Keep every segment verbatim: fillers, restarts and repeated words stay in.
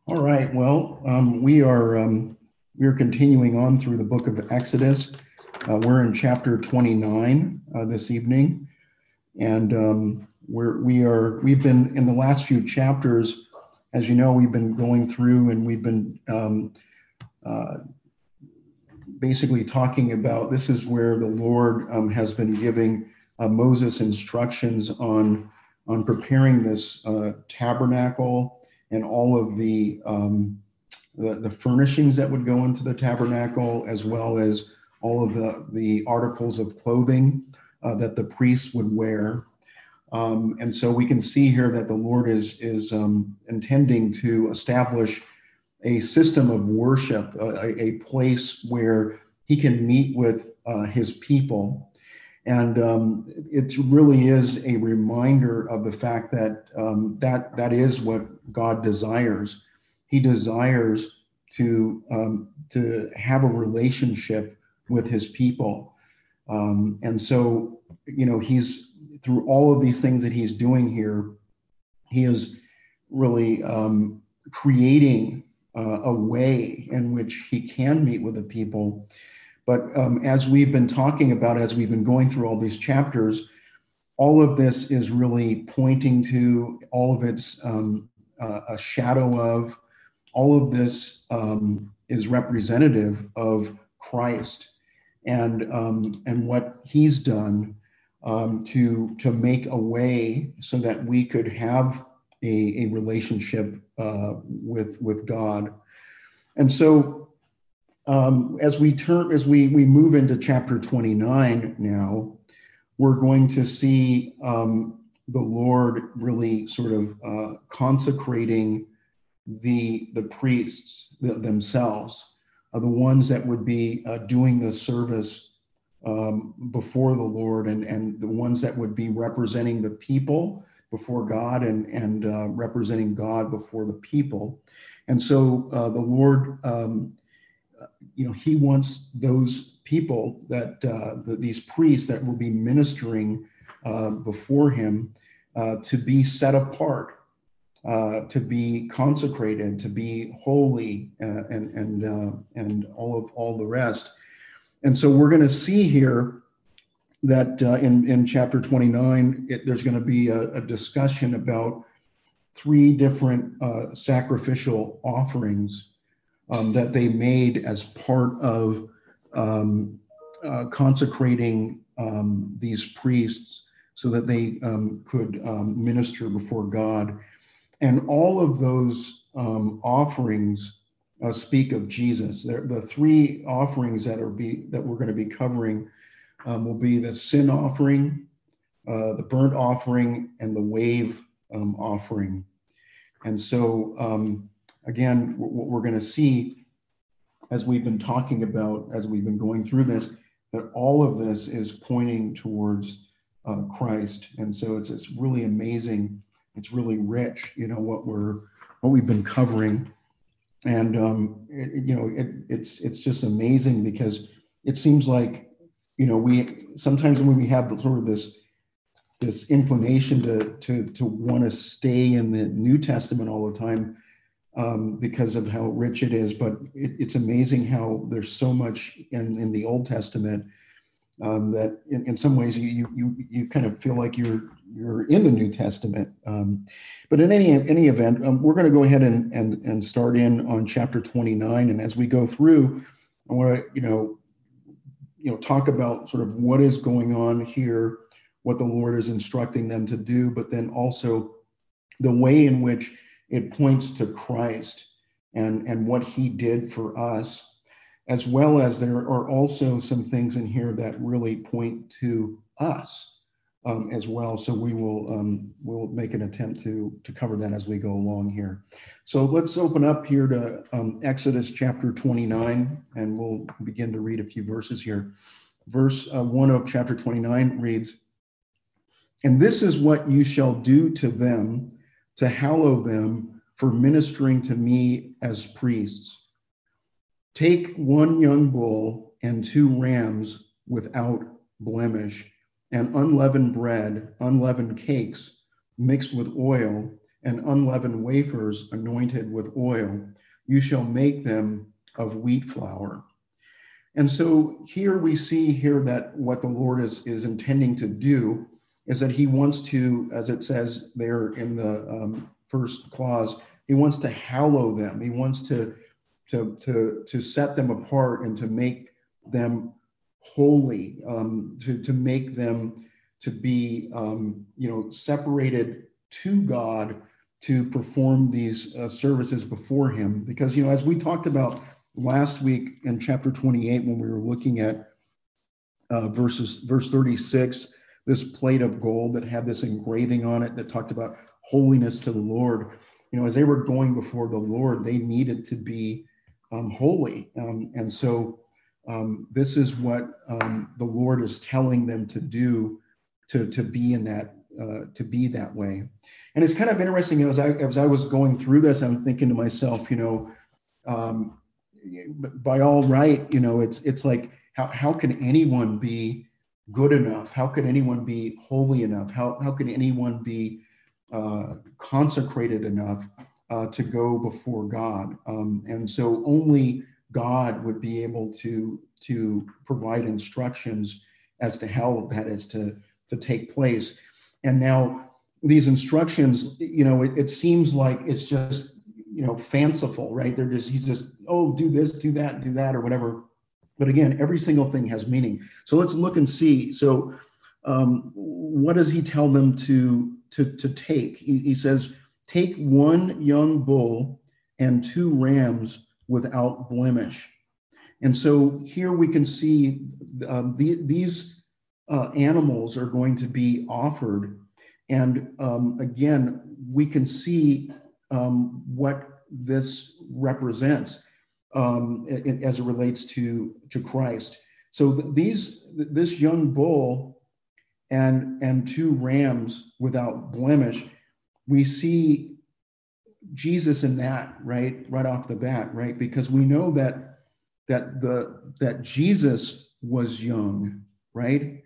All right. Well, um, we are um, we are continuing on through the book of Exodus. Uh, we're in chapter twenty-nine uh, this evening, and um, we're we are we've been in the last few chapters. As you know, we've been going through and we've been um, uh, basically talking about this is where the Lord um, has been giving uh, Moses instructions on on preparing this uh, tabernacle and all of the, um, the the furnishings that would go into the tabernacle, as well as all of the the articles of clothing uh, that the priests would wear. Um, and so we can see here that the Lord is is um, intending to establish a system of worship, a, a place where he can meet with uh, his people. And um, it really is a reminder of the fact that um, that that is what God desires. He desires to um, to have a relationship with his people, um, and so you know he's through all of these things that he's doing here. He is really um, creating uh, a way in which he can meet with the people. But um, as we've been talking about, as we've been going through all these chapters, all of this is really pointing to all of its um, uh, a shadow of, all of this um, is representative of Christ and um, and what he's done um, to to make a way so that we could have a, a relationship uh, with with God. And so um, as we turn, as we we move into chapter twenty-nine now, we're going to see um, the Lord really sort of uh, consecrating the the priests themselves, uh, the ones that would be uh, doing the service um, before the Lord, and and the ones that would be representing the people before God, and and uh, representing God before the people. And so uh, the Lord, um, you know, he wants those people that uh, the, these priests that will be ministering uh, before him uh, to be set apart, uh, to be consecrated, to be holy, uh, and and uh, and all of all the rest. And so we're going to see here that uh, in in chapter twenty-nine, it, there's going to be a, a discussion about three different uh, sacrificial offerings um, that they made as part of um, uh, consecrating um, these priests so that they um, could um, minister before God. And all of those um, offerings uh, speak of Jesus. They're, the three offerings that are be that we're going to be covering um, will be the sin offering, uh, the burnt offering, and the wave um, offering. And so, um, again, what we're going to see as we've been talking about, as we've been going through this, that all of this is pointing towards uh, Christ. And so it's it's really amazing. It's really rich, you know, what we're what we've been covering, and um, it, you know, it, it's it's just amazing because it seems like, you know, we sometimes when we have sort of this this inclination to to to want to stay in the New Testament all the time um, because of how rich it is, but it, it's amazing how there's so much in in the Old Testament um, that in, in some ways you you you kind of feel like you're you're in the New Testament. Um, but in any any event, um, we're going to go ahead and and and start in on chapter twenty-nine, and as we go through, I want to you know you know talk about sort of what is going on here, what the Lord is instructing them to do, but then also the way in which it points to Christ and, and what he did for us, as well as there are also some things in here that really point to us um, as well. So we will um, we'll make an attempt to, to cover that as we go along here. So let's open up here to um, Exodus chapter twenty-nine, and we'll begin to read a few verses here. Verse uh, one of chapter twenty-nine reads, "And this is what you shall do to them to hallow them for ministering to me as priests. Take one young bull and two rams without blemish, and unleavened bread, unleavened cakes mixed with oil, and unleavened wafers anointed with oil. You shall make them of wheat flour. And so here we see here that what the Lord is, is intending to do is that he wants to, as it says there in the um, first clause, he wants to hallow them. He wants to, to, to, to set them apart and to make them holy, um, to, to make them to be, um, you know, separated to God to perform these uh, services before him. Because, you know, as we talked about last week in chapter twenty-eight, when we were looking at uh, verses, verse thirty-six, this plate of gold that had this engraving on it that talked about holiness to the Lord, you know, as they were going before the Lord, they needed to be um, holy. Um, and so um, this is what um, the Lord is telling them to do, to, to be in that, uh, to be that way. And it's kind of interesting, you know, as I, as I was going through this, I'm thinking to myself, you know, um, by all right, you know, it's it's like, how, how can anyone be good enough? How could anyone be holy enough? How, how can anyone be uh, consecrated enough uh, to go before God? Um, and so only God would be able to, to provide instructions as to how that is to, to take place. And now these instructions, you know, it, it seems like it's just, you know, fanciful, right? They're just, he's just, oh, do this, do that, do that, or whatever. But again, every single thing has meaning. So let's look and see. So um, what does he tell them to, to, to take? He, he says, take one young bull and two rams without blemish. And so here we can see um, the, these uh, animals are going to be offered. And um, again, we can see um, what this represents um, it, as it relates to, to Christ. So th these, th this young bull and, and two rams without blemish, we see Jesus in that, right, right off the bat, right? Because we know that, that, the, that Jesus was young, right?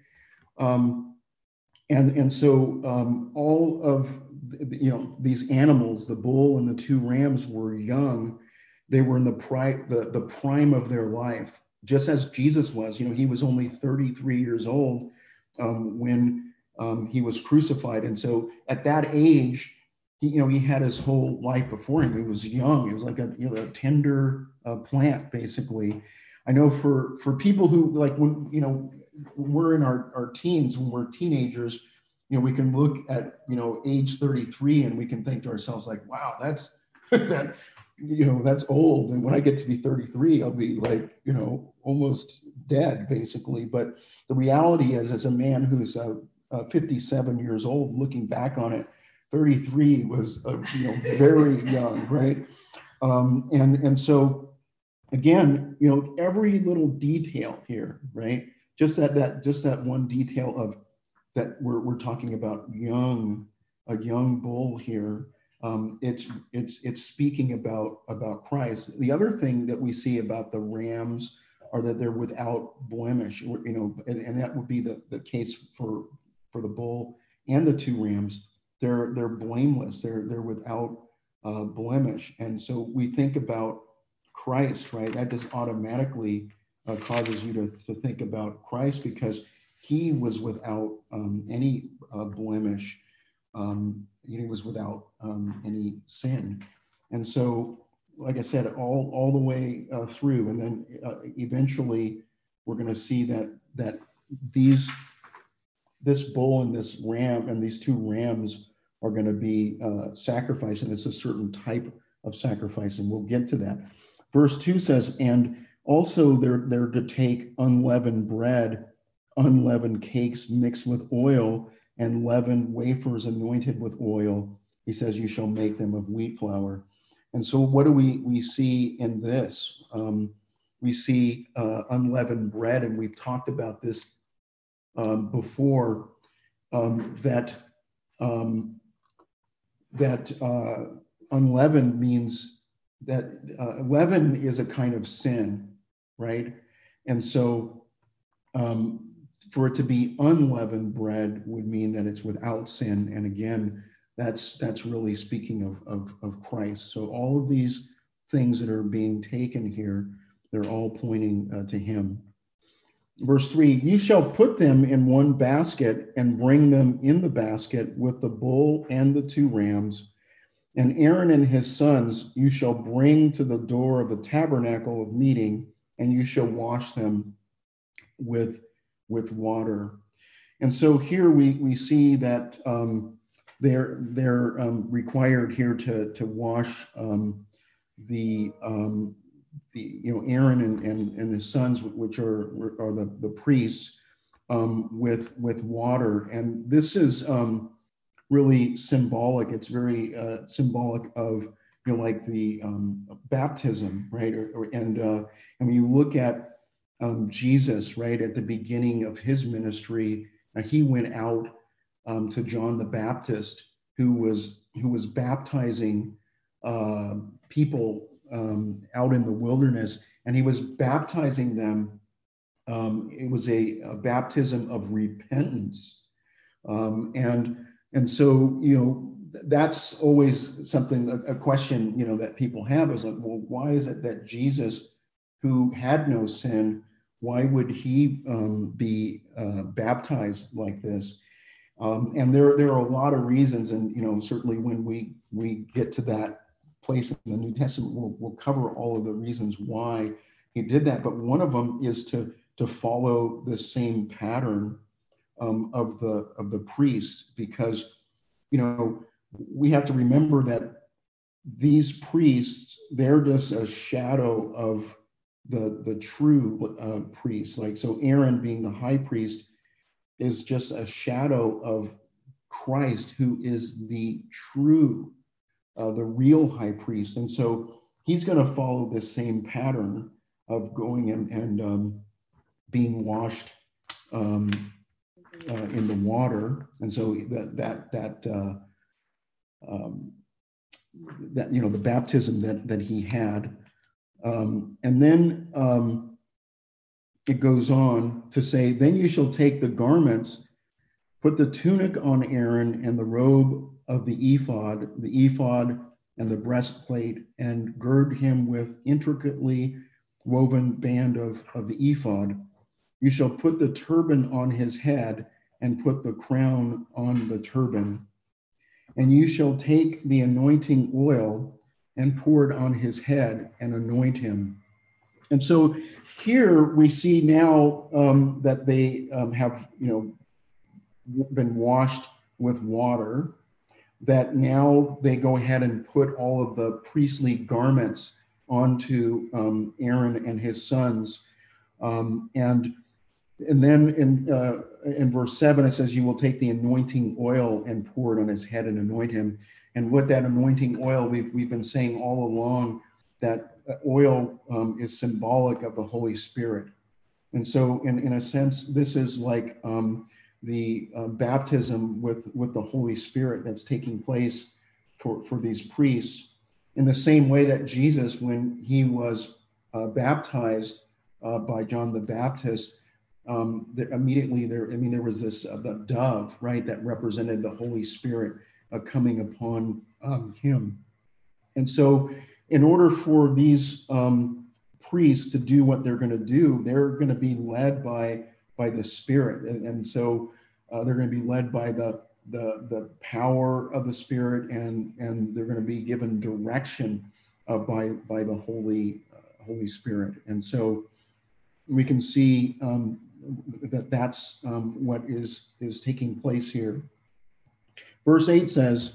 Um, and, and so um, all of you know, these animals, the bull and the two rams, were young. They were in the prime, the, the prime of their life, just as Jesus was. You know, he was only thirty-three years old um, when um, he was crucified. And so at that age, he, you know, he had his whole life before him. He was young. He was like a, you know, a tender uh, plant, basically. I know for, for people who, like, when, you know, when we're in our, our teens, when we're teenagers, you know, we can look at, you know, age thirty-three and we can think to ourselves like, wow, that's, that, you know, that's old. And when I get to be thirty-three, I'll be like, you know, almost dead, basically. But the reality is, as a man who's uh, uh, fifty-seven years old, looking back on it, thirty-three was, uh, you know, very young, right? Um, and, and so, again, you know, every little detail here, right? Just that, that, just that one detail of, that we're, we're talking about young, a young bull here. Um, it's, it's, it's speaking about, about Christ. The other thing that we see about the rams are that they're without blemish, you know, and, and that would be the, the case for, for the bull and the two rams. They're, they're blameless. They're, they're without uh, blemish. And so we think about Christ, right? That just automatically uh, causes you to, to think about Christ, because he was without um, any uh, blemish. Um, he was without um, any sin. And so, like I said, all, all the way uh, through, and then uh, eventually we're going to see that, that these, this bull and this ram and these two rams are going to be uh, sacrificed, and it's a certain type of sacrifice, and we'll get to that. Verse two says, and also they're, they're to take unleavened bread, unleavened cakes mixed with oil, and leavened wafers anointed with oil. He says, you shall make them of wheat flour. And so what do we, we see in this? Um, we see uh, unleavened bread, and we've talked about this um, before, um, that, um, that uh, unleavened means that uh, leaven is a kind of sin, right? And so um, for it to be unleavened bread would mean that it's without sin. And again, that's that's really speaking of, of, of Christ. So all of these things that are being taken here, they're all pointing uh, to him. Verse three, you shall put them in one basket and bring them in the basket with the bull and the two rams. And Aaron and his sons you shall bring to the door of the tabernacle of meeting, and you shall wash them with, with water. And so here we, we see that um, they're, they're um, required here to, to wash um, the, um, the, you know, Aaron and, and, and his sons, which are, are the, the priests, um, with, with water. And this is um, really symbolic. It's very uh, symbolic of, you know, like the um, baptism, right? Or, or, and, uh, and when you look at um, Jesus, right, at the beginning of his ministry, uh, he went out um, to John the Baptist, who was, who was baptizing uh, people um, out in the wilderness, and he was baptizing them. Um, it was a, a baptism of repentance. Um, and And so, you know, that's always something, a, a question, you know, that people have is like, well, why is it that Jesus, who had no sin, why would he um, be uh, baptized like this? Um, and there, there are a lot of reasons, and you know, certainly when we we get to that place in the New Testament, we'll, we'll cover all of the reasons why he did that. But one of them is to to follow the same pattern um, of the of the priests, because you know we have to remember that these priests, they're just a shadow of the the true uh, priests. Like, so Aaron being the high priest is just a shadow of Christ, who is the true, uh, the real high priest. And so he's going to follow this same pattern of going and, and um, being washed um, uh, in the water. And so that that that uh, um, that you know the baptism that that he had, um, and then um, it goes on to say, then you shall take the garments, put the tunic on Aaron and the robe of the ephod, the ephod and the breastplate, and gird him with intricately woven band of, of the ephod. You shall put the turban on his head and put the crown on the turban. And you shall take the anointing oil and pour it on his head and anoint him. And so here we see now um, that they um, have, you know, been washed with water, that now they go ahead and put all of the priestly garments onto um, Aaron and his sons. Um, and and then in uh, in verse seven, it says, you will take the anointing oil and pour it on his head and anoint him. And what that anointing oil, we've, we've been saying all along, that oil um, is symbolic of the Holy Spirit. And so in, in a sense, this is like um, the uh, baptism with, with the Holy Spirit that's taking place for, for these priests, in the same way that Jesus, when he was uh, baptized uh, by John the Baptist, um, the, immediately there, I mean, there was this, uh, the dove, right, that represented the Holy Spirit uh, coming upon um, him. And so in order for these um, priests to do what they're going to do, they're going to be led by by the Spirit, and, and so uh, they're going to be led by the the the power of the Spirit, and and they're going to be given direction uh, by by the Holy uh, Holy Spirit. And so we can see um, that that's um, what is is taking place here. Verse eight says,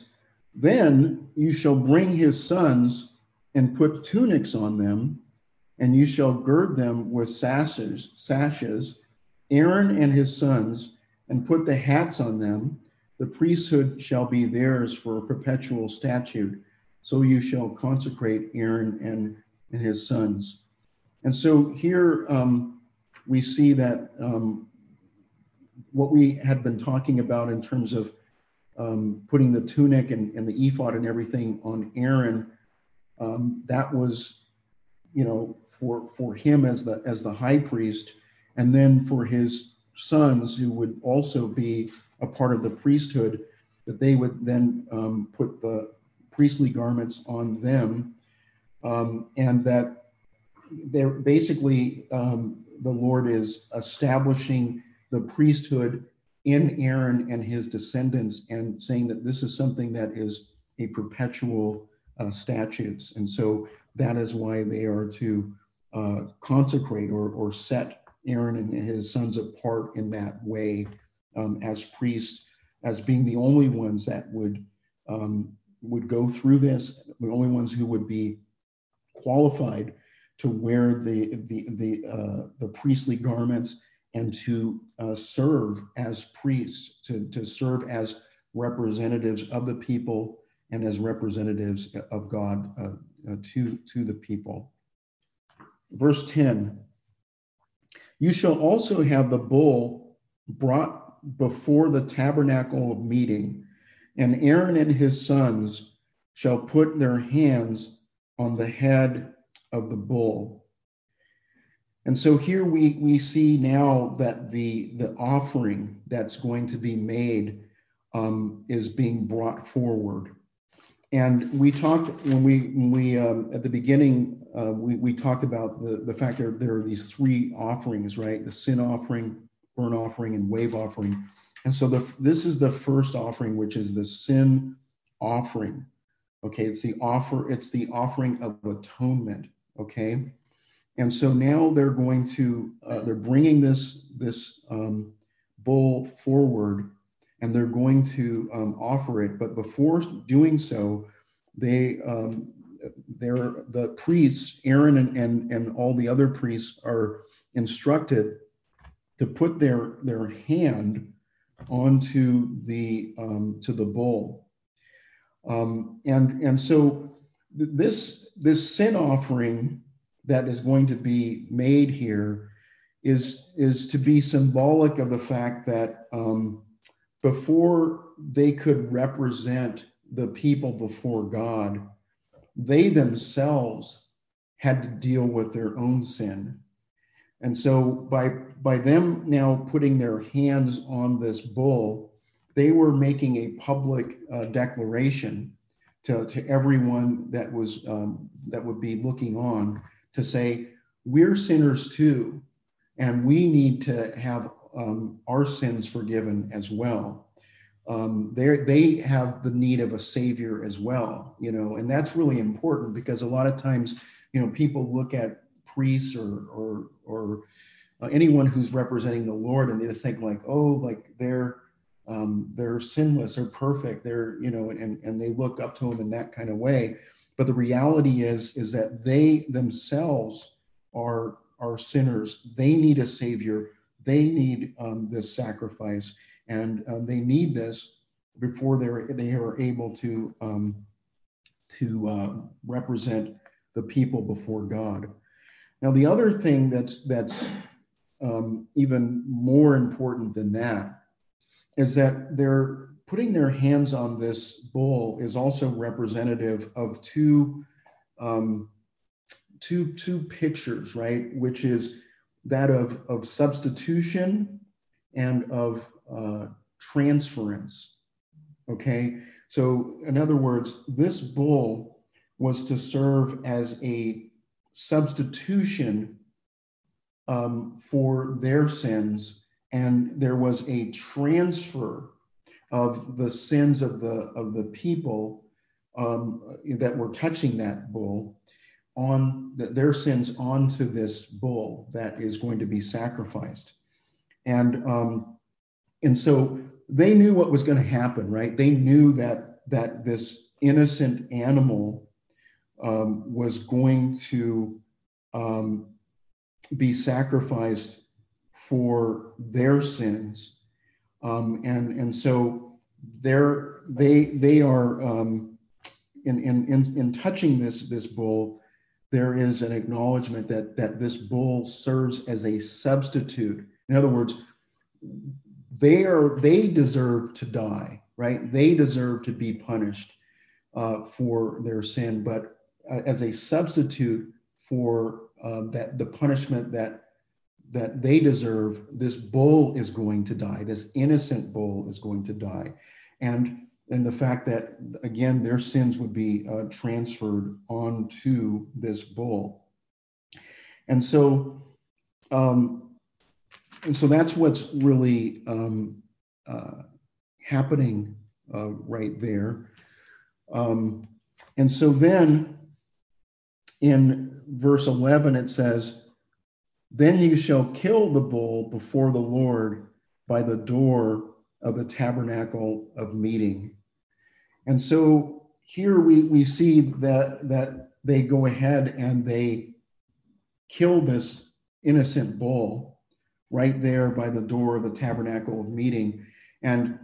"Then you shall bring his sons and put tunics on them, and you shall gird them with sashes, sashes, Aaron and his sons, and put the hats on them. The priesthood shall be theirs for a perpetual statute. So you shall consecrate Aaron and, and his sons." And so here um, we see that um, what we had been talking about in terms of um, putting the tunic and, and the ephod and everything on Aaron, um, that was, you know, for for him as the as the high priest, and then for his sons, who would also be a part of the priesthood, that they would then um, put the priestly garments on them, um, and that they're basically um, the Lord is establishing the priesthood in Aaron and his descendants, and saying that this is something that is a perpetual uh, statutes. And so that is why they are to uh, consecrate or, or set Aaron and his sons apart in that way, um, as priests, as being the only ones that would um, would go through this, the only ones who would be qualified to wear the the the uh, the priestly garments and to uh, serve as priests, to to serve as representatives of the people and as representatives of God uh, uh, to to the people. Verse ten. You shall also have the bull brought before the tabernacle of meeting, and Aaron and his sons shall put their hands on the head of the bull. And so here we, we see now that the, the offering that's going to be made um, is being brought forward. And we talked when we when we um, at the beginning uh, we we talked about the the fact that there are these three offerings, right? The sin offering, burnt offering, and wave offering. And so the this is the first offering, which is the sin offering. Okay, it's the offer. It's the offering of atonement. Okay, and so now they're going to uh, they're bringing this this um, bull forward, and they're going to um, offer it. But before doing so, they, um, they're, the priests, Aaron and, and, and all the other priests are instructed to put their, their hand onto the, um, to the bull. Um, and, and so this, this sin offering that is going to be made here is, is to be symbolic of the fact that um, before they could represent the people before God, they themselves had to deal with their own sin. And so by, by them now putting their hands on this bull, they were making a public uh, declaration to, to everyone that was um, that would be looking on, to say, we're sinners too, and we need to have um, our sins forgiven as well. Um, they they have the need of a savior as well, you know, and that's really important, because a lot of times, you know, people look at priests or or or uh, anyone who's representing the Lord, and they just think like, oh, like they're um, they're sinless or perfect, they're, you know, and and they look up to them in that kind of way. But the reality is is that they themselves are are sinners. They need a savior. They need um, this sacrifice. And um, they need this before they're they are able to um, to uh, represent the people before God. Now, the other thing that's that's um, even more important than that is that they're putting their hands on this bull is also representative of two um, two two pictures, right? Which is that of of substitution and of uh, transference. Okay, so in other words, this bull was to serve as a substitution um, for their sins, and there was a transfer of the sins of the of the people um, that were touching that bull, on the, their sins onto this bull that is going to be sacrificed. And um, and so they knew what was going to happen, right? They knew that that this innocent animal um, was going to um, be sacrificed for their sins, um, and and so they're they they are um, in, in in in touching this this bull. There is an acknowledgement that that this bull serves as a substitute. In other words, they are they deserve to die, right? They deserve to be punished uh, for their sin, but uh, as a substitute for uh, that the punishment that that they deserve, this bull is going to die. This innocent bull is going to die, and and the fact that, again, their sins would be uh, transferred onto this bull. And so, um, and so that's what's really um, uh, happening uh, right there. Um, and so then in verse eleven, it says, "Then you shall kill the bull before the Lord by the door of the tabernacle of meeting." And so here we, we see that, that they go ahead and they kill this innocent bull right there by the door of the tabernacle of meeting. And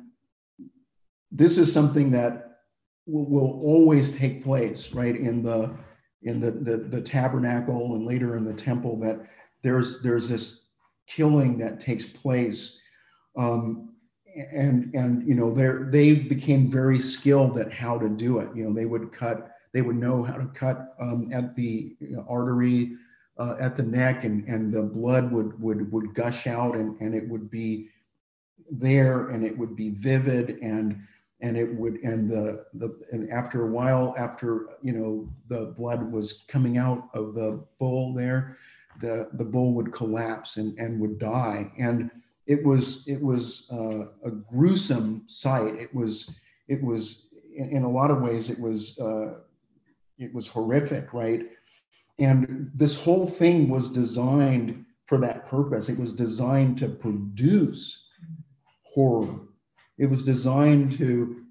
this is something that will, will always take place, right, in the in the, the, the tabernacle and later in the temple, that there's there's this killing that takes place. Um, and and you know, they they became very skilled at how to do it. You know, they would cut, they would know how to cut um, at the you know, artery uh, at the neck, and and the blood would would would gush out, and and it would be there, and it would be vivid, and and it would and the the and after a while, after you know the blood was coming out of the bull there, the the bull would collapse and and would die. And it was it was uh, a gruesome sight. It was it was in, in a lot of ways it was uh, it was horrific, right? And this whole thing was designed for that purpose. It was designed to produce horror. It was designed to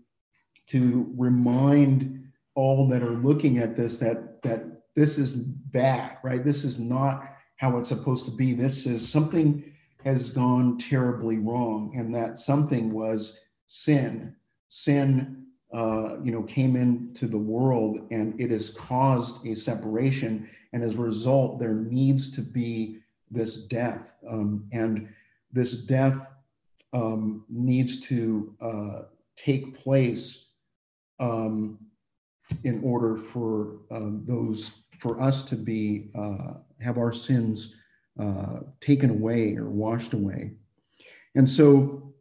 to remind all that are looking at this that that this is bad, right? This is not how it's supposed to be. This is something has gone terribly wrong, and that something was sin. Sin, uh, you know, came into the world, and it has caused a separation. And as a result, there needs to be this death, um, and this death um, needs to uh, take place um, in order for uh, those, for us to be uh, have our sins uh, taken away or washed away. And so,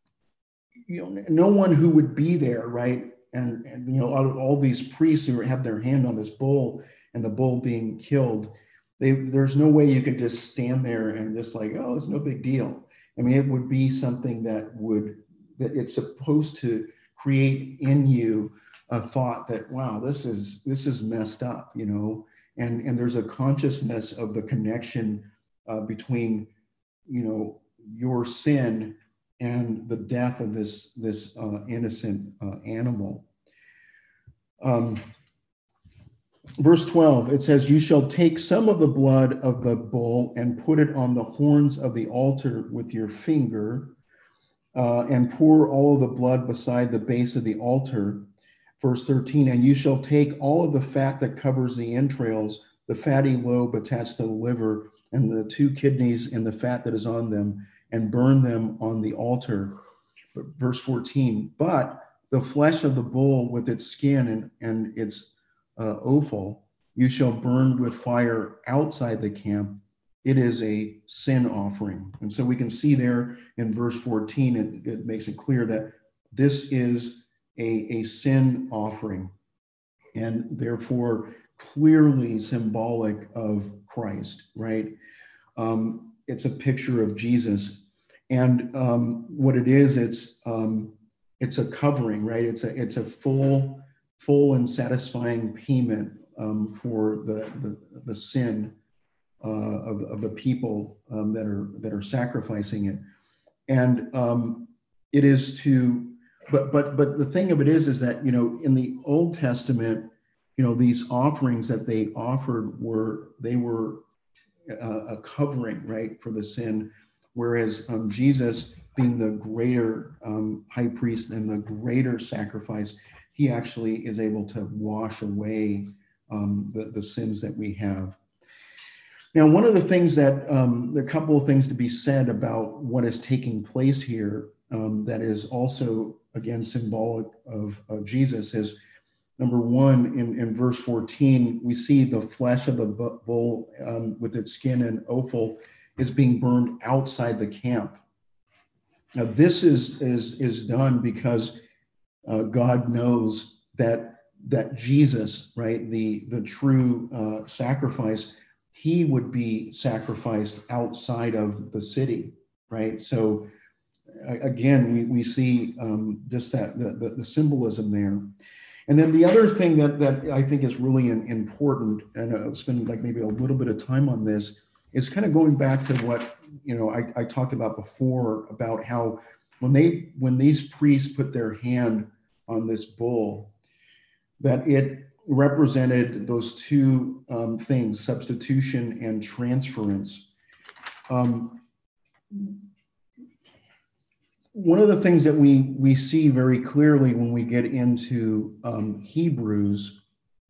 you know, no one who would be there, right? And, and you know, all, all these priests who have their hand on this bull and the bull being killed, they, there's no way you could just stand there and just like, oh, it's no big deal. I mean, it would be something that would, that it's supposed to create in you a thought that, wow, this is, this is messed up, you know? And, and there's a consciousness of the connection uh, between, you know, your sin and the death of this, this uh, innocent uh, animal. Um, verse twelve, it says, "You shall take some of the blood of the bull and put it on the horns of the altar with your finger, uh, and pour all of the blood beside the base of the altar." Verse thirteen, "And you shall take all of the fat that covers the entrails, the fatty lobe attached to the liver, and the two kidneys and the fat that is on them, and burn them on the altar." Verse fourteen, "But the flesh of the bull with its skin and, and its uh, offal, you shall burn with fire outside the camp. It is a sin offering." And so we can see there in verse fourteen, it, it makes it clear that this is a, a sin offering, and therefore clearly symbolic of Christ, right? Um, it's a picture of Jesus. And um, what it is, it's um, it's a covering, right? It's a it's a full, full and satisfying payment um, for the, the the sin uh, of of the people um, that are that are sacrificing it. And um, it is to, but but but the thing of it is, is that you know in the Old Testament, you know these offerings that they offered were they were a, a covering, right, for the sin. Whereas um, Jesus, being the greater um, high priest and the greater sacrifice, he actually is able to wash away um, the, the sins that we have. Now, one of the things that, um, there are a couple of things to be said about what is taking place here um, that is also, again, symbolic of, of Jesus is, number one, in, in verse fourteen, we see the flesh of the bull um, with its skin and offal is being burned outside the camp. Now, this is, is, is done because uh, God knows that that Jesus, right, the the true uh, sacrifice, he would be sacrificed outside of the city, right? So again, we, we see um, just that the, the, the symbolism there. And then the other thing that, that I think is really in, important, and I'll spend like maybe a little bit of time on this, is kind of going back to what, you know, I, I talked about before about how when they when these priests put their hand on this bull, that it represented those two um, things, substitution and transference. Um, one of the things that we we see very clearly when we get into um, Hebrews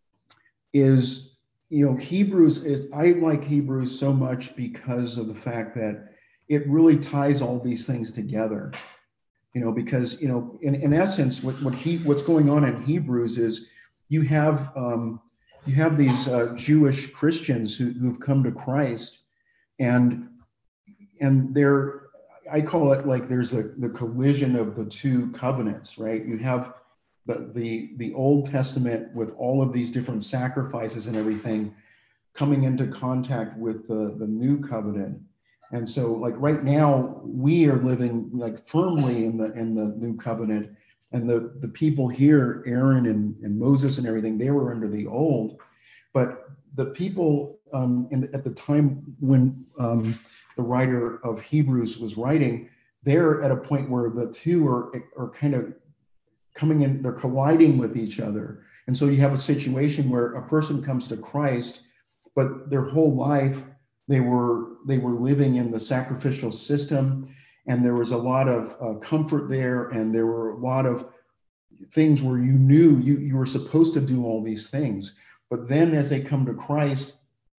is, you know, Hebrews is, I like Hebrews so much because of the fact that it really ties all these things together, you know, because, you know, in, in essence, what, what he, what's going on in Hebrews is you have, um, you have these uh, Jewish Christians who, who've come to Christ, and, and they're, I call it like there's a, the collision of the two covenants, right? You have the, the, the Old Testament with all of these different sacrifices and everything coming into contact with the, the new covenant. And so like right now we are living like firmly in the, in the new covenant, and the, the people here, Aaron and, and Moses and everything, they were under the old. But the people um, in the, at the time when um, the writer of Hebrews was writing, they're at a point where the two are, are kind of coming in, they're colliding with each other. And so you have a situation where a person comes to Christ, but their whole life they were they were living in the sacrificial system, and there was a lot of uh, comfort there, and there were a lot of things where you knew you, you were supposed to do all these things. But then as they come to Christ,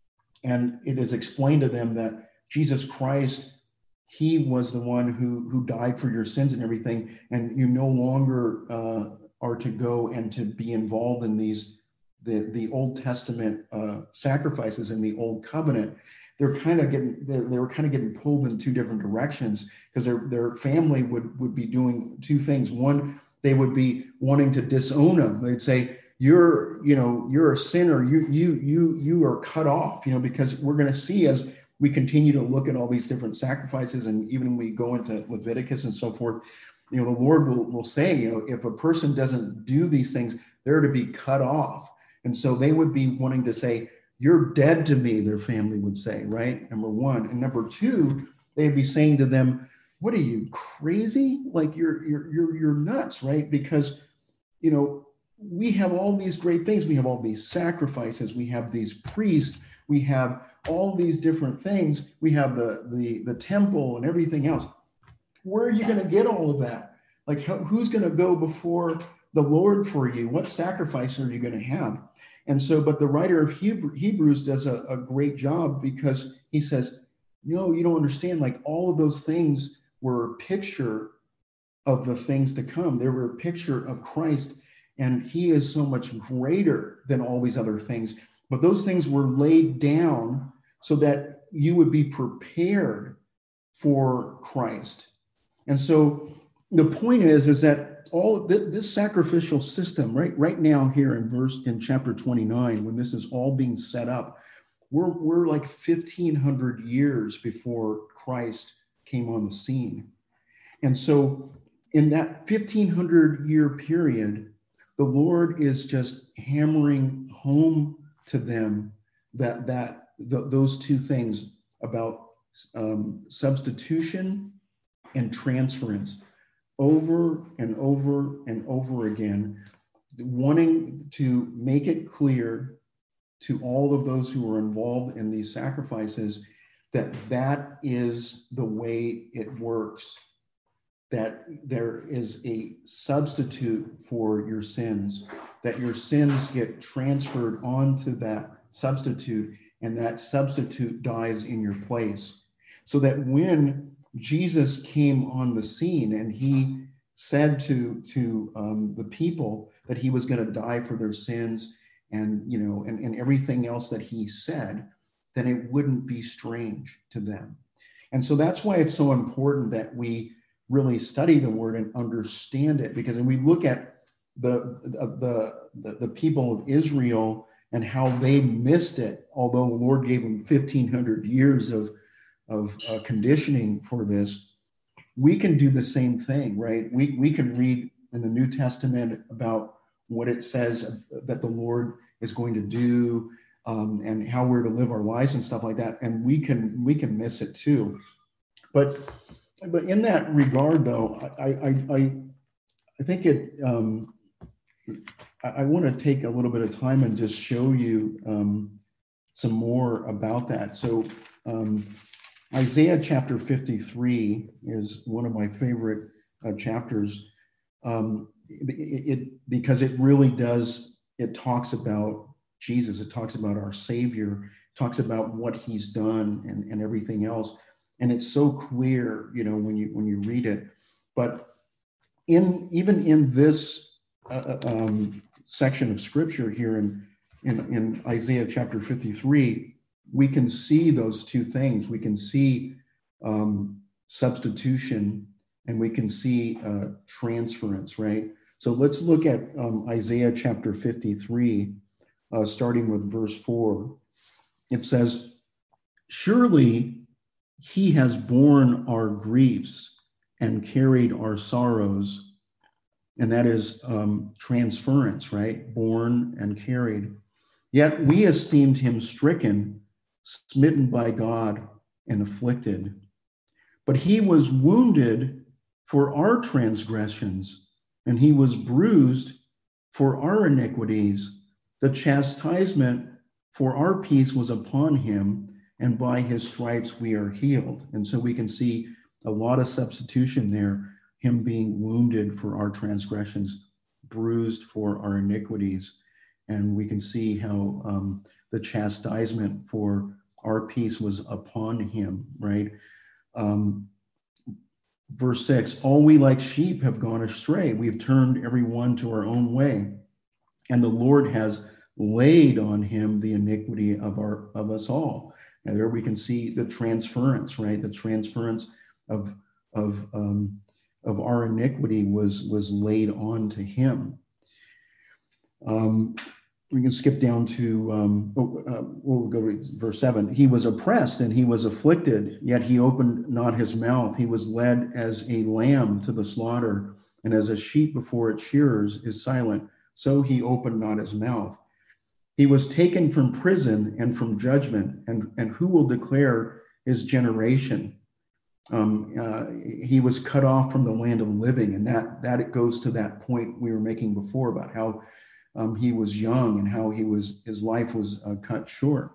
and it is explained to them that Jesus Christ, he was the one who, who died for your sins and everything, and you no longer uh, are to go and to be involved in these, the, the Old Testament uh, sacrifices in the Old Covenant. They're kind of getting, they, they were kind of getting pulled in two different directions, because their, their family would, would be doing two things. One, they would be wanting to disown them. They'd say, you're, you know, you're a sinner. You, you, you, you are cut off, you know, because we're going to see as we continue to look at all these different sacrifices, and even when we go into Leviticus and so forth, you know, the Lord will, will say, you know, if a person doesn't do these things, they're to be cut off. And so they would be wanting to say, you're dead to me, their family would say, right? Number one. And number two, they'd be saying to them, what are you, crazy? Like you're, you're, you're, you're nuts, right? Because, you know, we have all these great things. We have all these sacrifices. We have these priests. We have all these different things. We have the, the, the temple and everything else. Where are you going to get all of that? Like, how, who's going to go before the Lord for you? What sacrifice are you going to have? And so, but the writer of Hebrew, Hebrews does a, a great job, because he says, no, you don't understand. Like all of those things were a picture of the things to come. They were a picture of Christ, and he is so much greater than all these other things. But those things were laid down so that you would be prepared for Christ. And so the point is, is that all th- this sacrificial system, right, right now here in verse in chapter twenty-nine, when this is all being set up, we're we're like fifteen hundred years before Christ came on the scene. And so in that fifteen hundred year period, the Lord is just hammering home to them that that the, those two things about um, substitution and transference, over and over and over again, wanting to make it clear to all of those who are involved in these sacrifices that that is the way it works, that there is a substitute for your sins, that your sins get transferred onto that substitute, and that substitute dies in your place. So that when Jesus came on the scene and he said to, to um, the people that he was going to die for their sins, and, you know, and, and everything else that he said, then it wouldn't be strange to them. And so that's why it's so important that we really study the word and understand it, because when we look at the, the, the, the people of Israel and how they missed it, although the Lord gave them fifteen hundred years of, of uh, conditioning for this. We can do the same thing, right? We, we can read in the New Testament about what it says that the Lord is going to do, um, and how we're to live our lives and stuff like that. And we can we can miss it too. But but in that regard, though, I I I, I think it um, I, I want to take a little bit of time and just show you um, some more about that. So um, Isaiah chapter fifty-three is one of my favorite uh, chapters. Um, it, it because it really does, it talks about Jesus, it talks about our Savior, it talks about what he's done and, and everything else. And it's so clear, you know, when you when you read it. But in even in this uh, um, section of scripture here in, in, in Isaiah chapter fifty-three, we can see those two things. We can see um, substitution, and we can see uh, transference, right? So let's look at um, Isaiah chapter fifty-three, uh, starting with verse four. It says, "Surely he has borne our griefs and carried our sorrows." And that is um, transference, right? Borne and carried. "Yet we esteemed him stricken, smitten by God, and afflicted. But he was wounded for our transgressions, and he was bruised for our iniquities. The chastisement for our peace was upon him, and by his stripes we are healed." And so we can see a lot of substitution there, him being wounded for our transgressions, bruised for our iniquities. And we can see how um, the chastisement for our peace was upon him, right? Um, verse six, "All we like sheep have gone astray. We have turned every one to our own way. And the Lord has laid on him the iniquity of our of us all." And there we can see the transference, right? The transference of of um, of our iniquity was was laid on to him. Um, we can skip down to um, oh, uh, we'll go to verse seven. "He was oppressed and he was afflicted, yet he opened not his mouth. He was led as a lamb to the slaughter, and as a sheep before its shearers is silent, so he opened not his mouth. He was taken from prison and from judgment, and, and who will declare his generation? Um, uh, he was cut off from the land of living." And that, that it goes to that point we were making before about how um, he was young and how he was his life was uh, cut short.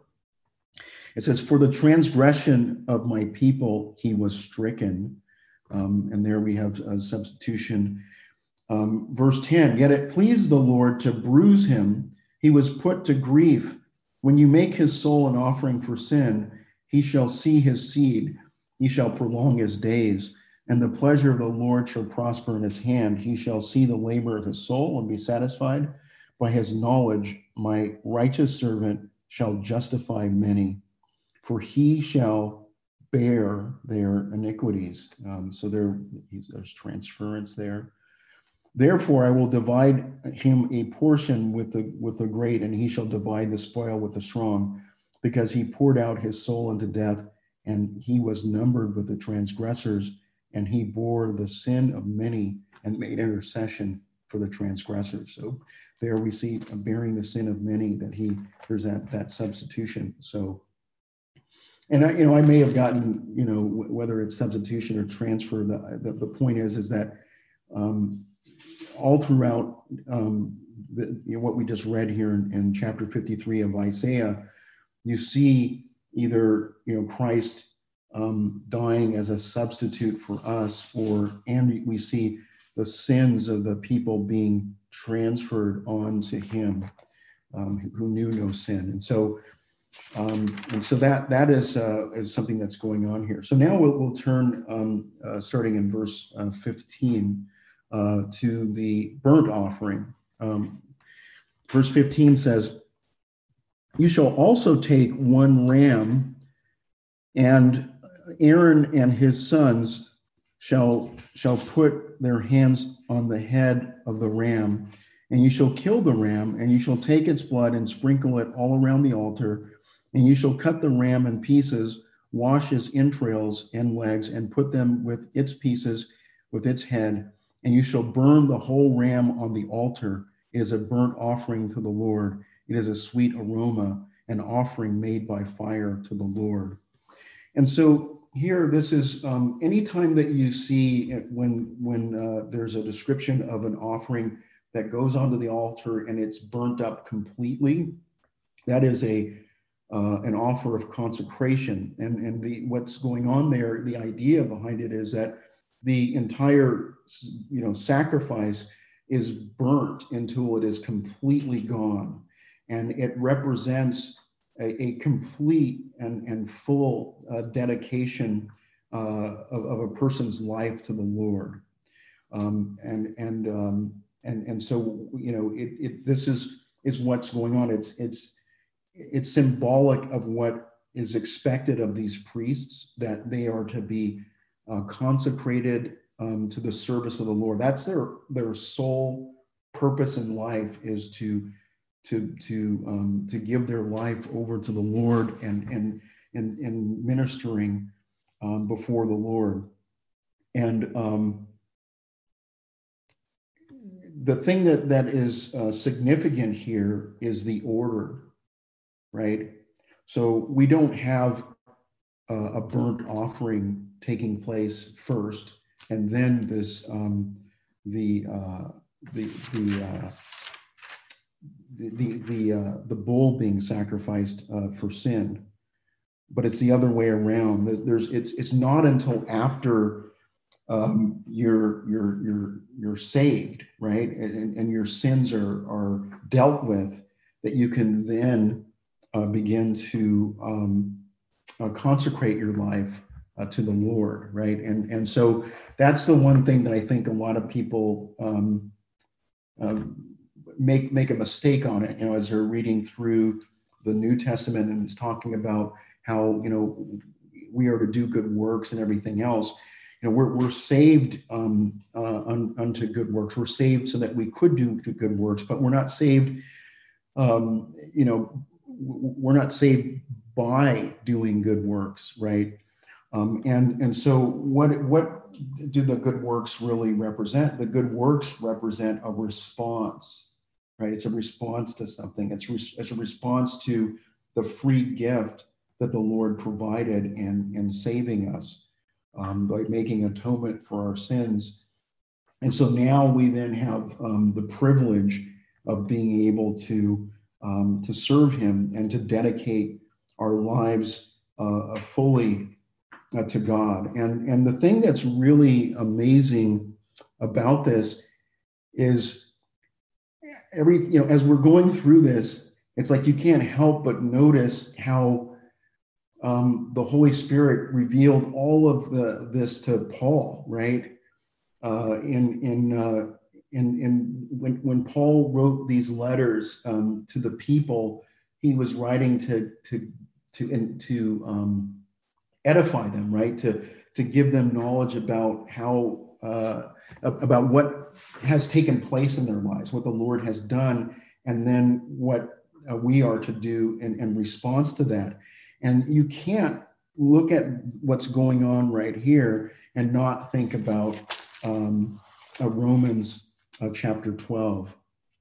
It says, "For the transgression of my people he was stricken." Um, and there we have a substitution. Um, verse ten, "Yet it pleased the Lord to bruise him. He was put to grief. When you make his soul an offering for sin, he shall see his seed. He shall prolong his days, and the pleasure of the Lord shall prosper in his hand. He shall see the labor of his soul and be satisfied. By his knowledge, my righteous servant shall justify many, for he shall bear their iniquities." Um, so there, there's transference there. "Therefore, I will divide him a portion with the with the great, and he shall divide the spoil with the strong, because he poured out his soul unto death, and he was numbered with the transgressors, and he bore the sin of many and made intercession for the transgressors." So there we see bearing the sin of many, that he, there's that, that substitution. So, and I, you know, I may have gotten, you know, whether it's substitution or transfer, the, the, the point is, is that um, all throughout um, the, you know, what we just read here in, in chapter fifty-three of Isaiah, you see either, you know, Christ um, dying as a substitute for us, or, and we see the sins of the people being transferred on to him, um, who knew no sin. And so, um, and so that that is uh, is something that's going on here. So now we'll, we'll turn, um, uh, starting in verse uh, fifteen, uh, to the burnt offering. Um, verse fifteen says, "You shall also take one ram, and Aaron and his sons shall shall put their hands on the head of the ram, And you shall kill the ram, and you shall take its blood and sprinkle it all around the altar. And you shall cut the ram in pieces, wash its entrails and legs, and put them with its pieces, with its head. And you shall burn the whole ram on the altar. It is a burnt offering to the Lord. It is a sweet aroma, an offering made by fire to the Lord. And so here, this is um, anytime that you see it, when when uh, there's a description of an offering that goes onto the altar and it's burnt up completely, that is a uh, an offer of consecration. And and the what's going on there, the idea behind it is that the entire you know sacrifice is burnt until it is completely gone, and it represents a, a complete and, and full uh, dedication uh, of, of a person's life to the Lord. Um, and and um, and and so you know it, it this is is what's going on. It's it's it's symbolic of what is expected of these priests, that they are to be uh, consecrated um, to the service of the Lord. That's their their sole purpose in life, is to to to um, to give their life over to the Lord and and and, and ministering um, before the Lord. And um, the thing that that is uh, significant here is the order, right? So we don't have uh, a burnt offering taking place first, and then this um, the uh, the the uh, the the the, uh, the bull being sacrificed uh, for sin, but it's the other way around. There's, there's it's it's not until after um, you're you're you're you're saved, right, and, and your sins are are dealt with, that you can then uh, begin to um, uh, consecrate your life uh, to the Lord, right? And and so that's the one thing that I think a lot of people um, um, make make a mistake on it. You know, as they're reading through the New Testament and it's talking about how you know we are to do good works and everything else. You know, we're we're saved um, uh, un, unto good works. We're saved so that we could do good works, but we're not saved. Um, you know, we're not saved by doing good works, right? Um, and and so what what do the good works really represent? The good works represent a response, right? It's a response to something. It's re- it's a response to the free gift that the Lord provided in in saving us um, by making atonement for our sins. And so now we then have um, the privilege of being able to um, to serve Him and to dedicate our lives uh, fully uh, to God. And and the thing that's really amazing about this is every you know as we're going through this, it's like you can't help but notice how um, the Holy Spirit revealed all of the this to Paul, right? Uh, in in uh, in in when when Paul wrote these letters um, to the people, he was writing to to to and to um, edify them, right? To to give them knowledge about how uh, about what has taken place in their lives, what the Lord has done, and then what uh, we are to do in, in response to that. And you can't look at what's going on right here and not think about um, uh, Romans uh, chapter twelve.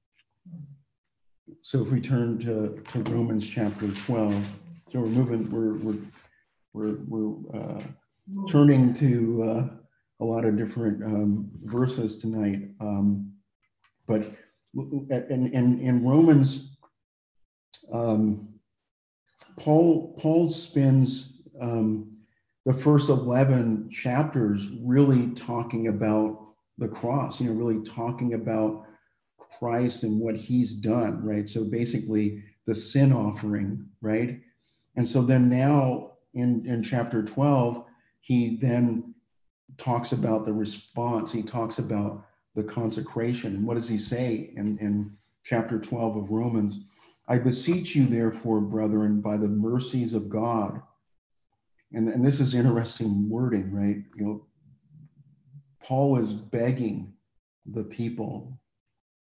So if we turn to, to Romans chapter twelve, so we're moving, we're we're we're we're uh, turning to uh, a lot of different um, verses tonight. Um, but in, in, in Romans, um, Paul Paul spends um, the first eleven chapters really talking about the cross, you know, really talking about Christ and what He's done, right? So basically the sin offering, right? And so then now in, in chapter twelve, he then talks about the response. He talks about the consecration. And what does he say in, in chapter twelve of Romans? I beseech you, therefore, brethren, by the mercies of God. And, and this is interesting wording, right? You know, Paul is begging the people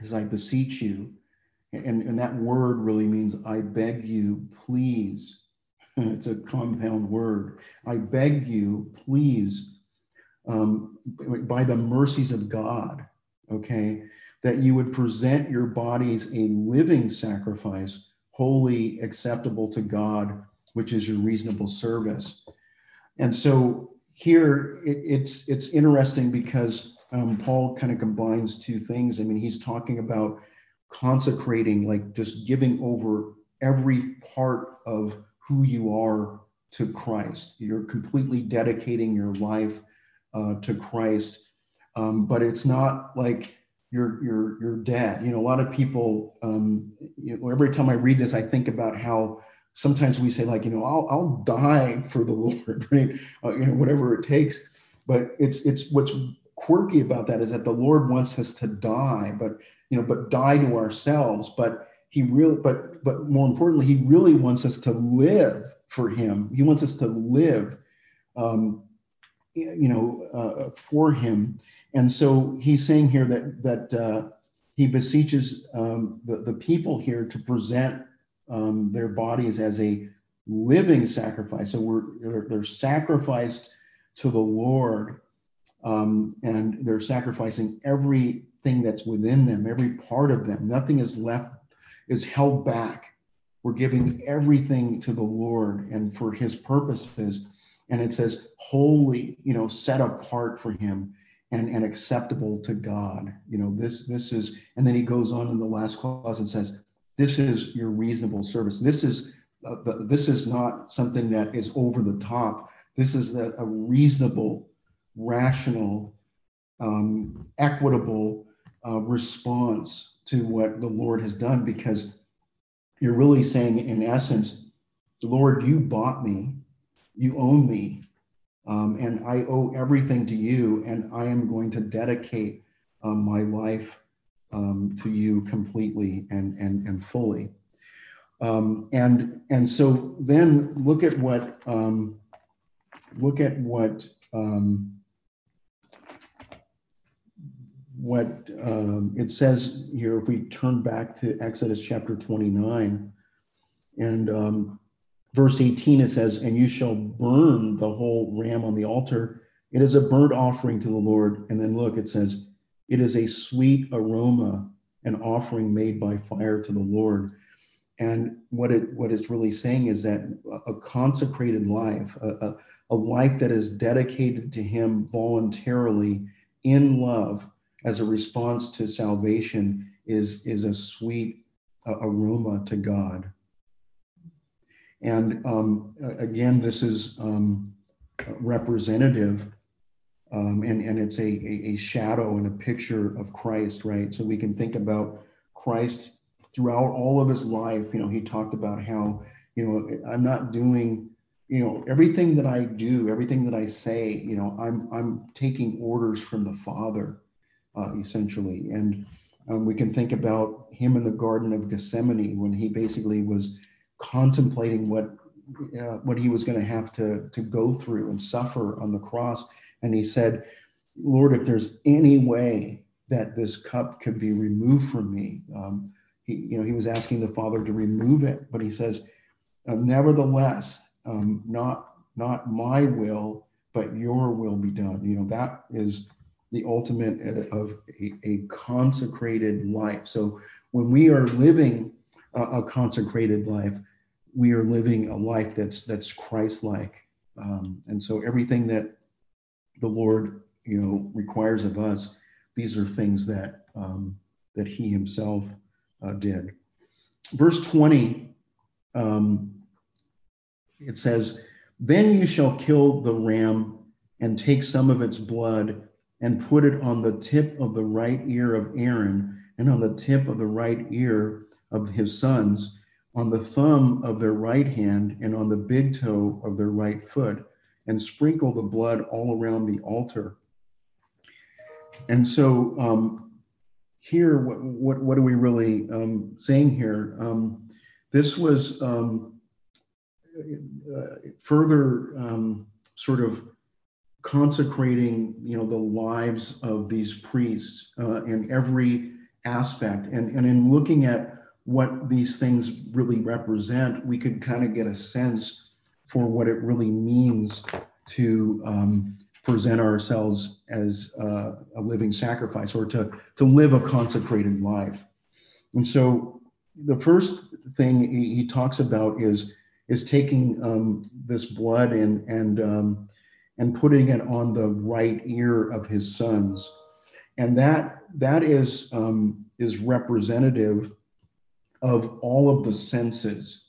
is I beseech you. And, and that word really means I beg you, please. It's a compound word. I beg you, please, um, by the mercies of God, okay, that you would present your bodies a living sacrifice, holy, acceptable to God, which is your reasonable service. And so here it, it's it's interesting because um, Paul kind of combines two things. I mean, he's talking about consecrating, like just giving over every part of who you are to Christ. You're completely dedicating your life uh, to Christ, um, but it's not like you're you're you're dead. You know, a lot of people. Um, you know, every time I read this, I think about how sometimes we say, like, you know, I'll I'll die for the Lord, right? Uh, you know, whatever it takes. But it's it's what's quirky about that is that the Lord wants us to die, but you know, but die to ourselves. But he really, but but more importantly, he really wants us to live for him. He wants us to live, um, you know, uh, for him. And so he's saying here that that uh, he beseeches um, the the people here to present um, their bodies as a living sacrifice. So we're they're, they're sacrificed to the Lord, um, and they're sacrificing everything that's within them, every part of them. Nothing is left, is held back. We're giving everything to the Lord and for his purposes. And it says holy, you know, set apart for him and, and acceptable to God. You know, this, this is, and then he goes on in the last clause and says, this is your reasonable service. This is, uh, the, this is not something that is over the top. This is the, a reasonable, rational, um, equitable uh, response to what the Lord has done, because you're really saying, in essence, Lord, you bought me, you own me, um, and I owe everything to you, and I am going to dedicate um, my life um, to you completely and and and fully. Um, and and so then look at what um, look at what. Um, what um, it says here, if we turn back to Exodus chapter twenty-nine and um, verse eighteen, it says, and you shall burn the whole ram on the altar. It is a burnt offering to the Lord. And then look, it says, it is a sweet aroma, an offering made by fire to the Lord. And what it what it's really saying is that a consecrated life, a, a, a life that is dedicated to him voluntarily in love, as a response to salvation, is, is a sweet uh, aroma to God. And um, again, this is um, representative, um, and, and it's a, a, a shadow and a picture of Christ, right? So we can think about Christ throughout all of his life. You know, he talked about how, you know, I'm not doing, you know, everything that I do, everything that I say, you know, I'm, I'm taking orders from the Father. Uh, essentially. And um, we can think about him in the Garden of Gethsemane when he basically was contemplating what uh, what he was going to have to, to go through and suffer on the cross. And he said, Lord, if there's any way that this cup could be removed from me, um, he, you know, he was asking the Father to remove it, but he says, uh, nevertheless, um, not, not my will, but your will be done. You know, that is the ultimate of a, a consecrated life. So when we are living a, a consecrated life, we are living a life that's that's Christ-like. Um, and so everything that the Lord, you know, requires of us, these are things that um, that he himself uh, did. Verse twenty, um, it says, then you shall kill the ram and take some of its blood and put it on the tip of the right ear of Aaron and on the tip of the right ear of his sons, on the thumb of their right hand and on the big toe of their right foot, and sprinkle the blood all around the altar. And so um, here, what, what, what are we really um, saying here? Um, this was um, uh, further um, sort of consecrating, you know, the lives of these priests uh, and every aspect. And, and in looking at what these things really represent, we could kind of get a sense for what it really means to um, present ourselves as uh, a living sacrifice, or to, to live a consecrated life. And so the first thing he, he talks about is, is taking um, this blood and, and, um, and putting it on the right ear of his sons. And that, that is, um, is representative of all of the senses.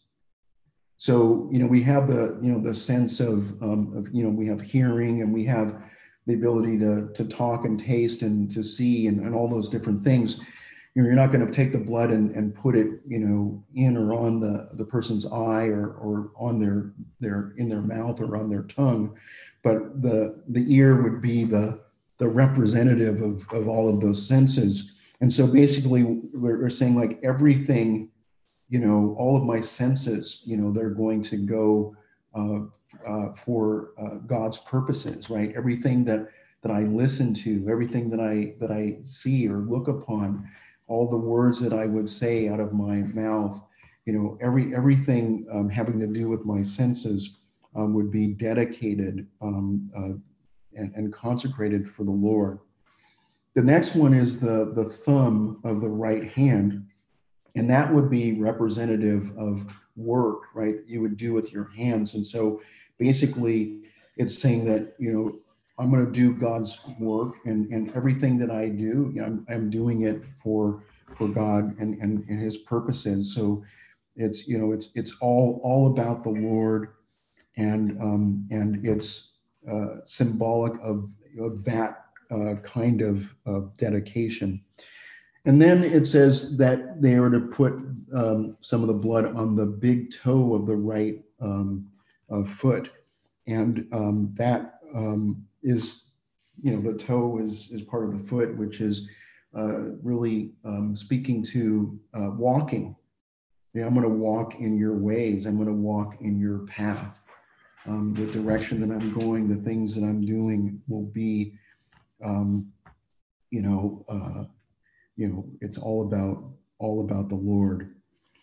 So, you know, we have the, you know, the sense of, um, of, you know, we have hearing, and we have the ability to, to talk and taste and to see, and, and all those different things. You know, you're not going to take the blood and, and put it, you know, in or on the, the person's eye, or, or on their, their, in their mouth or on their tongue. But the, the ear would be the, the representative of, of all of those senses. And so basically we're, we're saying, like, everything, you know, all of my senses, you know, they're going to go uh, uh, for uh, God's purposes, right? Everything that that I listen to, everything that I that I see or look upon, all the words that I would say out of my mouth, you know, every everything um, having to do with my senses um, would be dedicated um, uh, and, and consecrated for the Lord. The next one is the the thumb of the right hand. And that would be representative of work, right? You would do with your hands. And so basically it's saying that, you know, I'm going to do God's work, and, and everything that I do, you know, I'm, I'm doing it for, for God and, and, and his purposes. So it's, you know, it's, it's all, all about the Lord, and, um, and it's uh, symbolic of, of that uh, kind of, of dedication. And then it says that they are to put um, some of the blood on the big toe of the right um, uh, foot. And um, that um, is, you know, the toe is, is part of the foot, which is uh, really um, speaking to uh, walking. You know, I'm going to walk in your ways. I'm going to walk in your path. Um, the direction that I'm going, the things that I'm doing will be, um, you know, uh, you know, it's all about all about the Lord.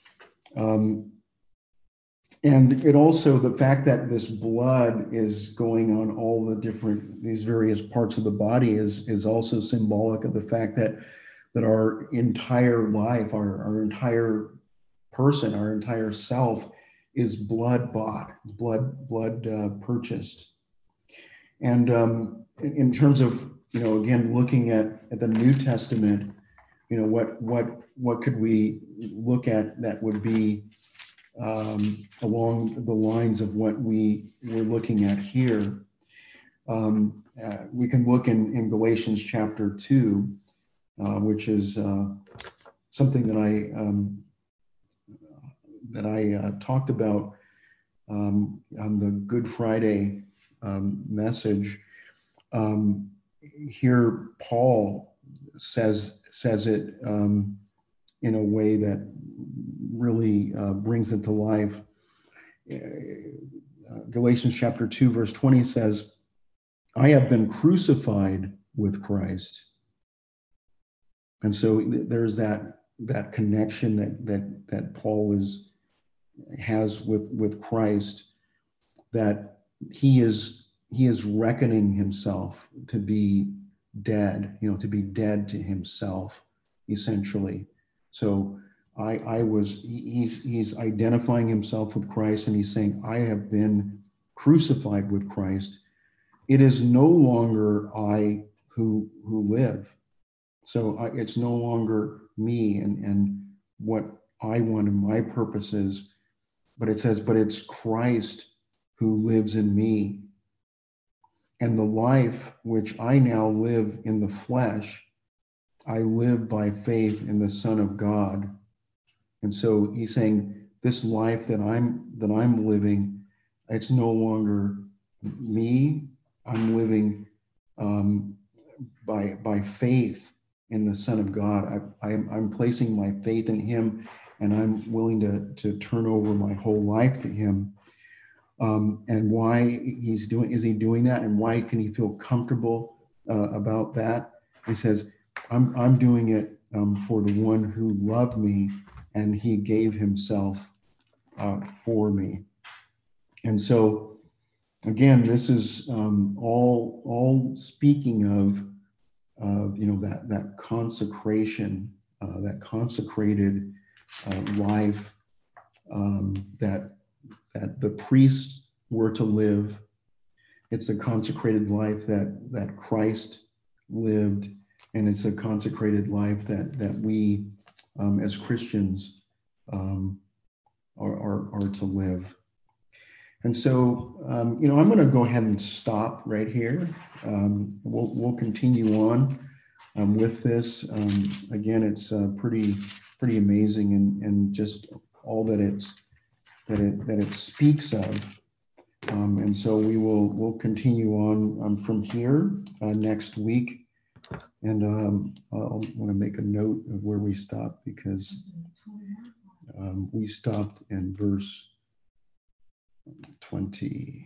Um, and it also, the fact that this blood is going on all the different, these various parts of the body is, is also symbolic of the fact that, that our entire life, our, our entire person, our entire self is blood bought, blood, blood uh, purchased. And um, in, in terms of, you know, again, looking at, at the New Testament, you know, what what what could we look at that would be um, along the lines of what we were looking at here? Um, uh, we can look in, in Galatians chapter two, uh, which is uh, something that I um, that I uh, talked about um, on the Good Friday um, message. Um, here, Paul says says it um, in a way that really uh, brings it to life. Uh, Galatians chapter two, verse twenty says, I have been crucified with Christ. And so there's that, that connection that, that, that Paul is, has with, with Christ, that he is, he is reckoning himself to be dead, you know, to be dead to himself, essentially. So I, I was, he's, he's identifying himself with Christ, and he's saying, I have been crucified with Christ. It is no longer I who, who live. So I, it's no longer me and, and what I want and my purposes, but it says, but it's Christ who lives in me. And the life which I now live in the flesh, I live by faith in the Son of God. And so he's saying, this life that I'm that I'm living, it's no longer me. I'm living um, by by faith in the Son of God. I, I, I'm placing my faith in him, and I'm willing to, to turn over my whole life to him. Um, and why he's doing, is he doing that? And why can he feel comfortable uh, about that? He says, I'm, I'm doing it um, for the one who loved me and he gave himself uh, for me. And so, again, this is um, all, all speaking of, uh, you know, that, that consecration, uh, that consecrated uh, life um, that, that the priests were to live. It's a consecrated life that, that Christ lived, and it's a consecrated life that, that we um, as Christians um, are, are, are to live. And so, um, you know, I'm going to go ahead and stop right here. Um, we'll, we'll continue on um, with this. Um, again, it's uh, pretty, pretty amazing, and, and just all that it's that it that it speaks of. Um, and so we will we'll continue on um, from here uh, next week. And um, I'll want to make a note of where we stopped, because um, we stopped in verse twenty.